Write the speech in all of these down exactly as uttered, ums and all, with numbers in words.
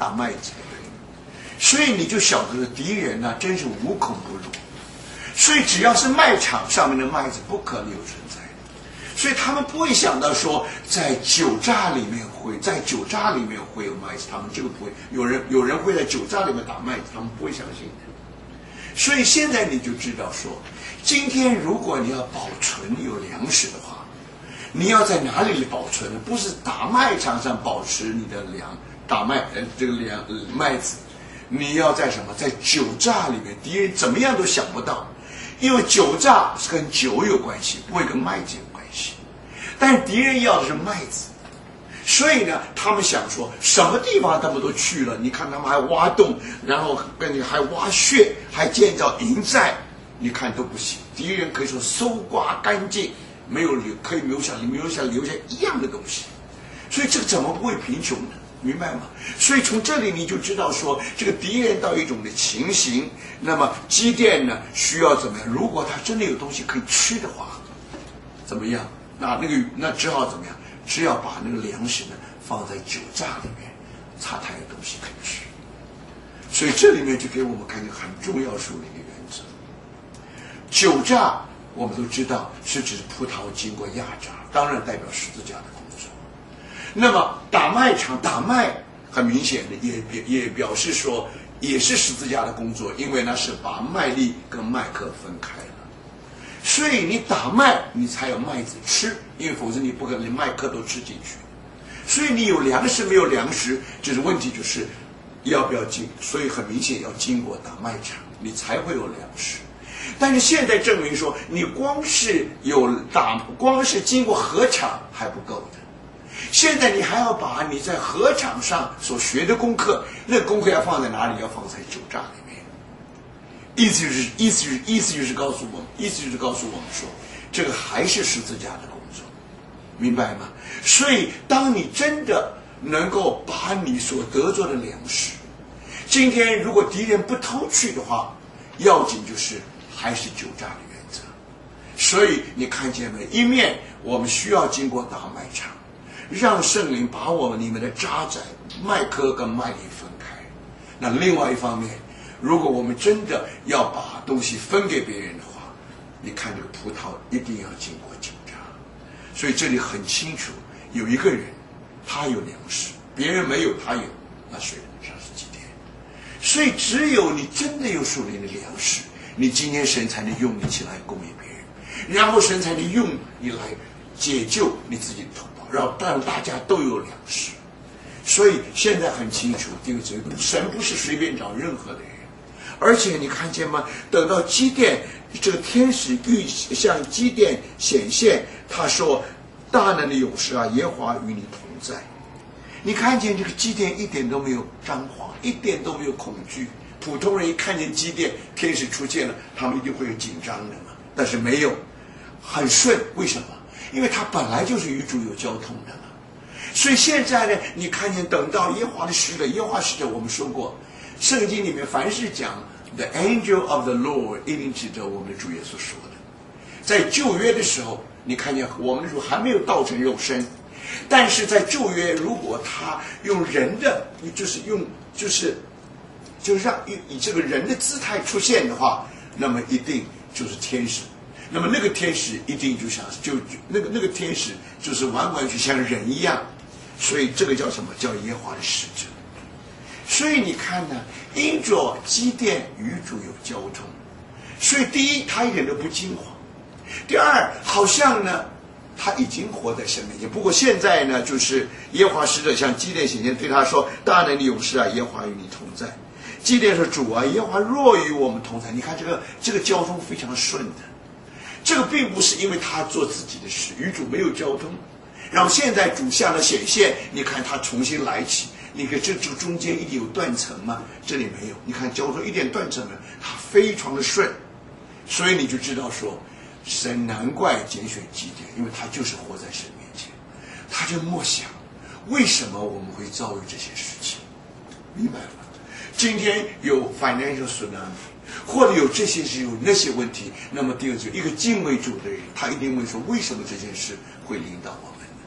打麦子的人，所以你就晓得敌人呢、啊、真是无孔不入。所以只要是麦场上面的麦子不可能有存在的，所以他们不会想到说在酒榨里面会在酒榨里面会有麦子，他们这个不会有人有人会在酒榨里面打麦子，他们不会相信的。所以现在你就知道说，今天如果你要保存有粮食的话，你要在哪里保存呢？不是打麦场上保持你的粮打麦呃这个粮、呃、麦子，你要在什么？在酒榨里面，敌人怎么样都想不到。因为酒榨是跟酒有关系，不会跟麦子有关系。但是敌人要的是麦子，所以呢，他们想说什么地方他们都去了。你看他们还挖洞，然后跟你还挖穴，还建造营寨，你看都不行。敌人可以说搜刮干净，没有留，可以留下留下留下一样的东西。所以这个怎么不会贫穷呢？明白吗？所以从这里你就知道说，这个敌人到一种的情形，那么基甸呢需要怎么样？如果他真的有东西可以吃的话，怎么样？那那个那只好怎么样？只要把那个粮食呢放在酒榨里面，他才有东西可以吃。所以这里面就给我们看一个很重要属灵的原则。酒榨我们都知道是指葡萄经过压榨，当然代表十字架的工作。那么打麦场打麦，很明显的也也表示说，也是十字架的工作，因为呢是把麦粒跟麦克分开了。所以你打麦，你才有麦子吃，因为否则你不可能连麦克都吃进去。所以你有粮食没有粮食，就是问题就是要不要经，所以很明显要经过打麦场，你才会有粮食。但是现在证明说，你光是有打，光是经过禾场还不够的。现在你还要把你在禾场上所学的功课，那个功课要放在哪里？要放在酒榨里面。意思就是意思就是意思就是告诉我们，意思就是告诉我们说，这个还是十字架的工作，明白吗？所以当你真的能够把你所得着的粮食，今天如果敌人不偷去的话，要紧就是还是酒榨的原则。所以你看见没？一面我们需要经过打麦场，让圣灵把我们里面的渣滓、麦颗跟麦粒分开。那另外一方面，如果我们真的要把东西分给别人的话，你看这个葡萄一定要经过酒榨。所以这里很清楚，有一个人他有粮食，别人没有，他有，那谁？上是基甸。所以只有你真的有属灵的粮食，你今天神才能用你起来供应别人，然后神才能用你来解救你自己的同胞，让让大家都有粮食。所以现在很清楚，这个神不是随便找任何的人。而且你看见吗？等到基甸这个天使预向基甸显现，他说：“大能的勇士啊，耶和华与你同在。”你看见这个基甸一点都没有张狂，一点都没有恐惧。普通人一看见基甸天使出现了，他们一定会有紧张的嘛。但是没有，很顺。为什么？因为他本来就是与主有交通的嘛。所以现在呢，你看见等到耶和华的使者，耶和华使者我们说过，圣经里面凡是讲 The angel of the Lord， 一定指着我们的主耶稣说的。在旧约的时候，你看见我们的主还没有道成肉身，但是在旧约，如果他用人的，就是用就是就是让以这个人的姿态出现的话，那么一定就是天使。那么那个天使一定就像就那个那个天使就是完完全像人一样，所以这个叫什么？叫耶和华的使者。所以你看呢，因着基甸与主有交通，所以第一他一点都不惊慌，第二好像呢他已经活在神面前。不过现在呢，就是耶和华使者向基甸显现，对他说：“大能的勇士啊，耶和华与你同在。”基甸说：“主啊，耶和华若与我们同在。”你看这个这个交通非常顺的。这个并不是因为他做自己的事，与主没有交通。然后现在主向他显现，你看他重新来起。你看这这中间一定有断层吗？这里没有。你看交通一点断层没有，他非常的顺。所以你就知道说，神难怪拣选基甸，因为他就是活在神面前。他就默想，为什么我们会遭遇这些事情？明白了吗？今天有 financial tsunami，或者有这些事有那些问题，那么第二就一个敬畏主的人，他一定会说，为什么这件事会领导我们呢？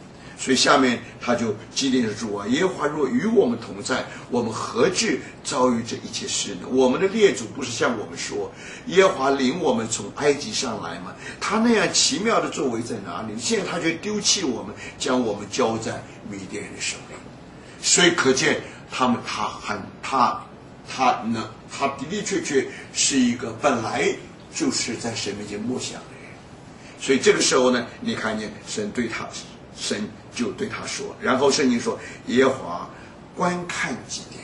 所以下面他就基甸的主啊，耶和华若与我们同在，我们何至遭遇这一切事呢？我们的列祖不是向我们说，耶和华领我们从埃及上来吗？他那样奇妙的作为在哪里？现在他却丢弃我们，将我们交在米甸人的手里。所以可见他们他很他他呢，他的的确确是一个本来就是在神面前默想的人。所以这个时候呢，你看见神对他，神就对他说，然后圣经说耶和华观看基甸。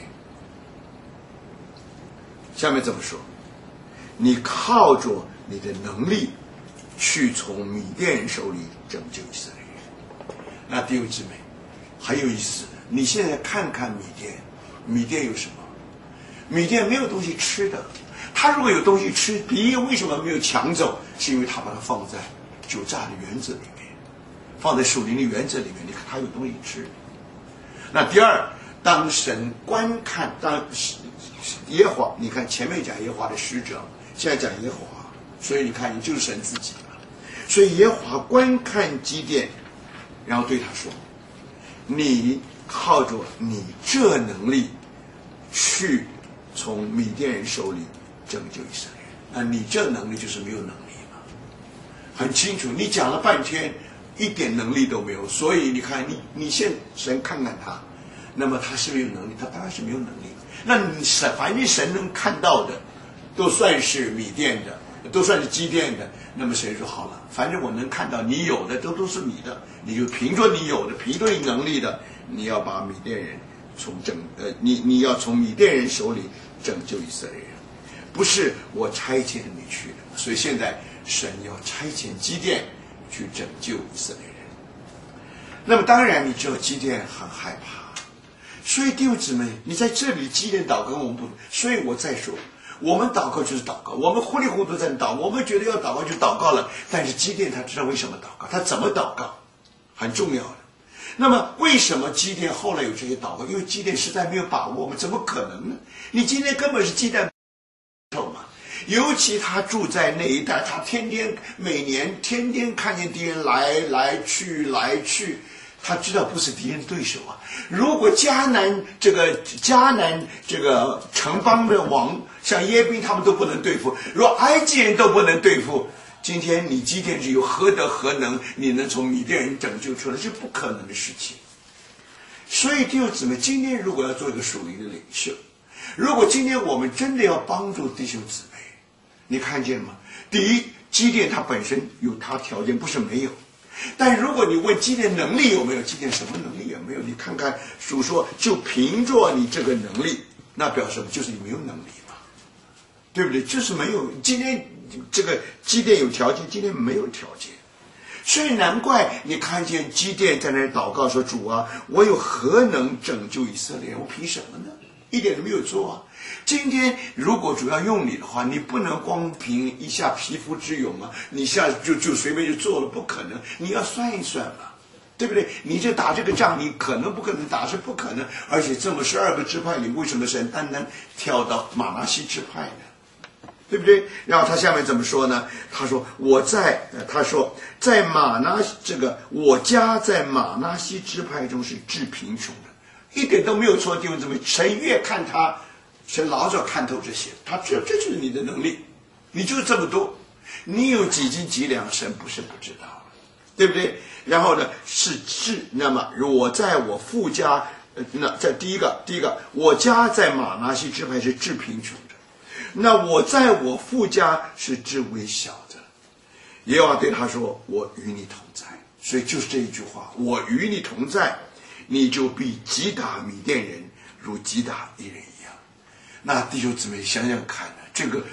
下面怎么说？你靠着你的能力去从米甸人手里拯救以色列人。那弟兄姊妹很有意思的，你现在看看米甸，米甸有什么？米甸没有东西吃的。他如果有东西吃，敌人为什么没有抢走？是因为他把它放在酒榨的园子里面，放在树林的园子里面，你看他有东西吃。那第二，当神观看，当耶和华，你看前面讲耶和华的使者，现在讲耶和华，所以你看你就是神自己了。所以耶和华观看基甸，然后对他说，你靠着你这能力去从米甸人手里拯救以色列人。那你这能力就是没有能力嘛？很清楚，你讲了半天一点能力都没有。所以你看，你你现神看看他，那么他是不是有能力？他当然是没有能力。那你神反正神能看到的都算是米甸的，都算是基甸的。那么神说好了，反正我能看到你有的都都是你的，你就凭着你有的，凭着你能力的，你要把米甸人从拯呃你你要从米甸人手里拯救以色列人，不是我差遣你去的。所以现在神要差遣基甸去拯救以色列人。那么当然你知道基甸很害怕。所以弟兄姊妹，你在这里基甸祷告跟我们不同。所以我再说，我们祷告就是祷告，我们糊里糊涂在祷，我们觉得要祷告就祷告了。但是基甸他知道为什么祷告，他怎么祷告，很重要的。那么为什么基甸后来有这些祷告？因为基甸实在没有把握嘛，怎么可能呢？你今天根本是鸡蛋臭嘛。尤其他住在那一带，他天天每年天天看见敌人来来去来去。他知道不是敌人的对手啊！如果迦南这个迦南这个城邦的王像耶宾他们都不能对付，如果埃及人都不能对付，今天你基甸是有何德何能，你能从米甸人拯救出来？是不可能的事情。所以弟兄姊妹，今天如果要做一个属灵的领袖，如果今天我们真的要帮助弟兄姊妹，你看见吗？第一，基甸他本身有他条件，不是没有。但如果你问基甸能力有没有，基甸什么能力也没有。你看看主说，就凭着你这个能力，那表示什么？就是你没有能力嘛，对不对？就是没有。今天这个基甸有条件，今天没有条件，所以难怪你看见基甸在那里祷告说：“主啊，我有何能拯救以色列？我凭什么呢？一点都没有做啊！”今天如果主要用你的话，你不能光凭一下皮肤之勇啊，你一下就就随便就做了，不可能。你要算一算嘛，对不对？你就打这个仗，你可能不可能打，是不可能。而且这么十二个支派里，为什么神单单挑到马拿西支派呢？对不对？然后他下面怎么说呢？他说我在，他说在马拿这个我家在马拿西支派中是致贫穷的，一点都没有错。弟兄姊妹，神越看他。神老早看透这些，他知道这就是你的能力，你就是这么多，你有几斤几两，神不是不知道，对不对？然后呢，是治。那么我在我父家，那在第一个，第一个，我家在马拿西支派是致贫穷的，那我在我父家是致微小的。耶和华对他说：“我与你同在。”所以就是这一句话：“我与你同在，你就必击打米甸人，如击打一人。”那弟兄姊妹想想看呢，这个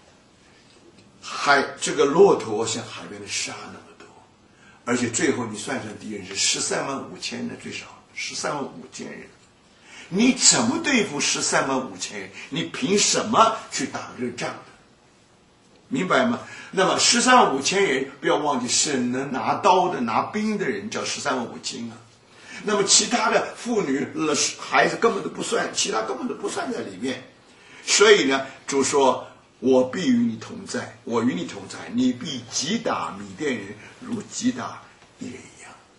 海这个骆驼像海边的沙那么多，而且最后你算算敌人是十三万五千人，最少十三万五千人，你怎么对付十三万五千人？你凭什么去打这个仗的？明白吗？那么十三万五千人，不要忘记是能拿刀的、拿兵的人叫十三万五千啊。那么其他的妇女、孩子根本都不算，其他根本都不算在里面。所以呢，主说：“我必与你同在，我与你同在，你必击打米甸人，如击打一人一样。”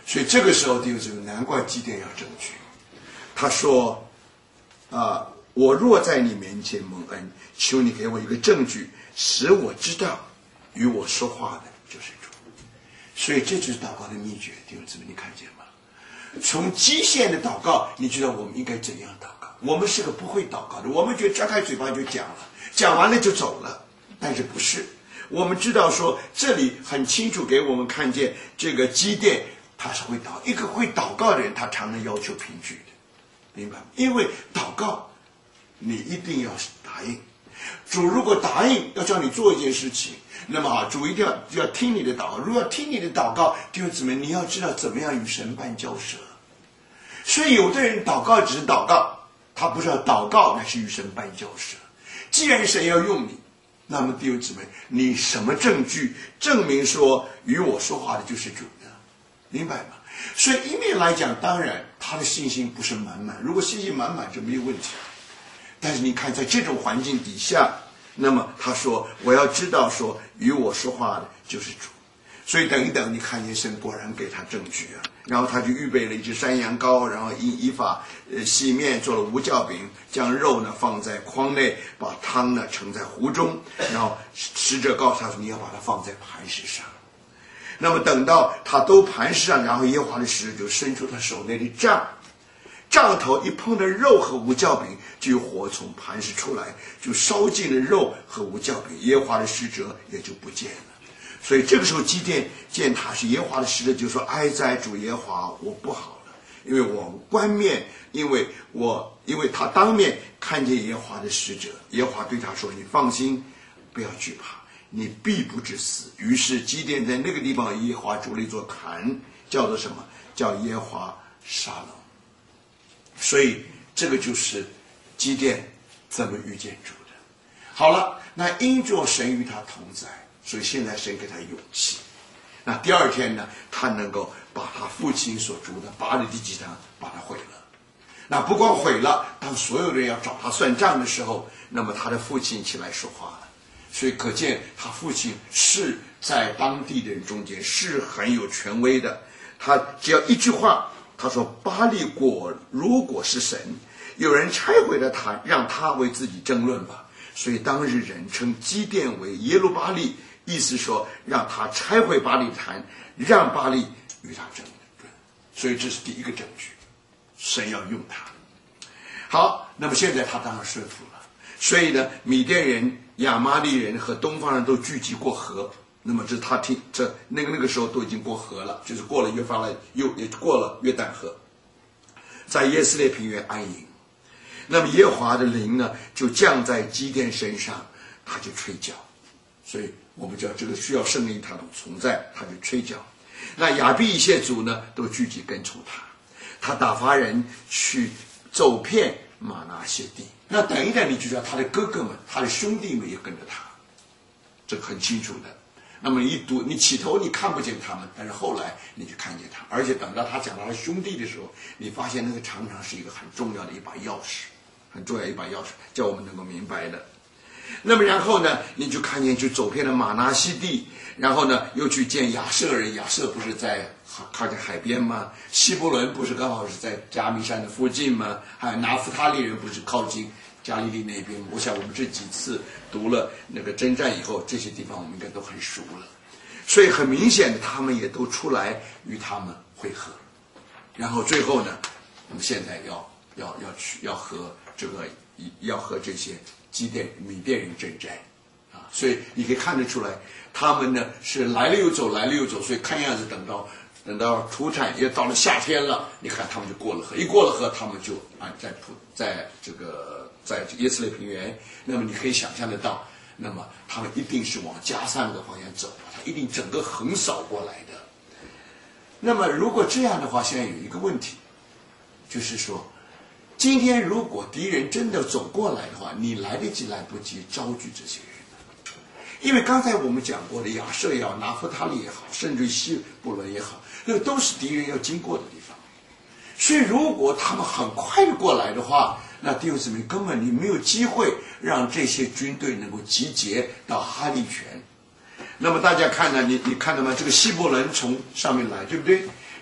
所以这个时候弟兄姊妹，难怪基甸要证据。他说啊，我若在你面前蒙恩，求你给我一个证据，使我知道与我说话的就是主。所以这就是祷告的秘诀，弟兄姊妹，你看见吗？从基线的祷告，你知道我们应该怎样祷告？我们是个不会祷告的，我们觉得张开嘴巴就讲了，讲完了就走了，但是不是？我们知道说这里很清楚给我们看见这个基甸他是会祷，一个会祷告的人，他常常要求凭据的，明白吗？因为祷告你一定要答应，主如果答应要叫你做一件事情，那么啊，主一定要要听你的祷告。如果要听你的祷告，弟兄姊妹，你要知道怎么样与神办交涉。所以有的人祷告只是祷告，他不知道祷告乃是与神办交涉。既然神要用你，那么弟兄姊妹，你什么证据证明说与我说话的就是主呢？明白吗？所以一面来讲，当然他的信心不是满满，如果信心满满就没有问题。但是你看在这种环境底下，那么他说我要知道说与我说话的就是主。所以等一等，你看见神果然给他证据啊，然后他就预备了一只山羊羔，然后依依法呃洗面，做了无酵饼，将肉呢放在筐内，把汤呢盛在壶中，然后使者告诉他说你要把它放在磐石上。那么等到他都磐石上，然后耶和华的使者就伸出他手内的杖，杖头一碰到肉和无酵饼，就有火从磐石出来，就烧尽了肉和无酵饼，耶和华的使者也就不见了。所以这个时候基甸见他是耶和华的使者，就说哀哉主耶和华，我不好了，因为我冠冕，因为我因为他当面看见耶和华的使者，耶和华对他说，你放心，不要惧怕，你必不致死。于是基甸在那个地方耶和华筑了一座坛，叫做什么？叫耶和华沙龙。所以这个就是基甸怎么遇见主的。好了，那因着神与他同在，所以现在神给他勇气。那第二天呢，他能够把他父亲所筑的巴力的祭坛把它毁了。那不光毁了，当所有人要找他算账的时候，那么他的父亲起来说话了。所以可见他父亲是在当地的人中间是很有权威的。他只要一句话，他说巴力果如果是神，有人拆毁了他，让他为自己争论吧。所以当日人称基甸为耶路巴力，意思说让他拆毁巴力坛，让巴力与他争论。所以这是第一个证据，神要用他。好，那么现在他当然顺服了。所以呢，米甸人、亚玛力人和东方人都聚集过河。那么这他听这那个那个时候都已经过河了，就是过了约法了，又也过了约旦河，在耶斯列平原安营。那么耶和华的灵呢，就降在基甸身上，他就吹角。所以我们知道这个需要圣灵他的存在，他就吹角。那亚比以谢族呢，都聚集跟从他，他打发人去走遍玛拿谢地。那等一等，你就知道他的哥哥们、他的兄弟们也跟着他，这个很清楚的。那么一读，你起头你看不见他们，但是后来你就看见他，而且等到他讲到他兄弟的时候，你发现那个常常是一个很重要的一把钥匙，很重要一把钥匙，叫我们能够明白的。那么然后呢，你就看见就走遍了玛拿西地，然后呢又去见亚舍人，亚舍不是在靠近海边吗？希伯伦不是刚好是在加密山的附近吗？还有拿弗他利人不是靠近加利利那边？我想我们这几次读了那个征战以后，这些地方我们应该都很熟了。所以很明显的，他们也都出来与他们会合。然后最后呢，我们现在要要要去要和这个要和这些基甸米甸人征战啊，所以你可以看得出来，他们呢是来了又走，来了又走，所以看样子等到等到土产也到了夏天了，你看他们就过了河，一过了河，他们就啊在普在这个在耶斯列平原，那么你可以想象得到，那么他们一定是往加萨那个方向走，他一定整个横扫过来的。那么如果这样的话，现在有一个问题，就是说，今天如果敌人真的走过来的话，你来得及来不及招聚这些人呢？因为刚才我们讲过的亚舍也好，拿弗他利也好，甚至希伯伦也好，那个都是敌人要经过的地方。所以如果他们很快的过来的话，那弟兄姊妹根本你没有机会让这些军队能够集结到哈利泉。那么大家看呢，你你看到吗？这个希伯伦从上面来，对不对？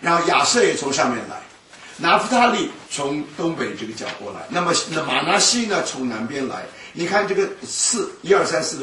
然后亚瑟也从上面来，拿弗他利从东北这个角过来，那么那马拿西呢从南边来。你看这个四一二三四